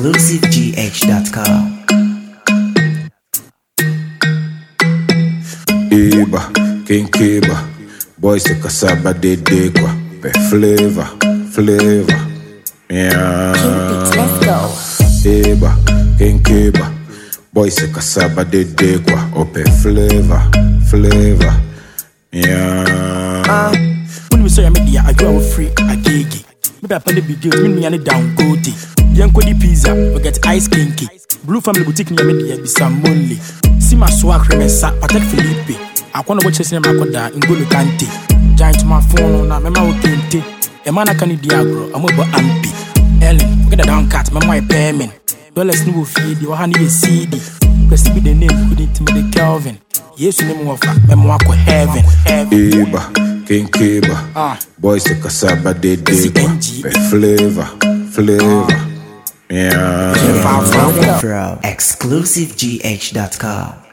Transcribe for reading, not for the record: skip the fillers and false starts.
ExclusiveGH.com. Iba, King Kiba, boys to Kasaba de Dekwa, flavor, yeah. Let's go. Iba, King Kiba, boys to Kasaba de Dekwa, flavor, yeah. When we say media, I go free, I gigi. Maybe I play the video, me and down go tea. Yanko the pizza, we get ice kinky. Blue family boutique near media, be some money. See my swag cream and sat, Patek Philippe. I wanna watch this in my coda in Gulu Kanti. Giant my phone on a memo kente. A man I can diagro, I'm over ampy. Ellen, get a down cat, my payment. Dollars no feed, your honey is CD. Let's be the name, put it to me the Kelvin. Yes, you know what, memoir heaven. Iba, King Kiba, boys to Kasaba de Dekwa, flavor, yeah. From ExclusiveGH.com.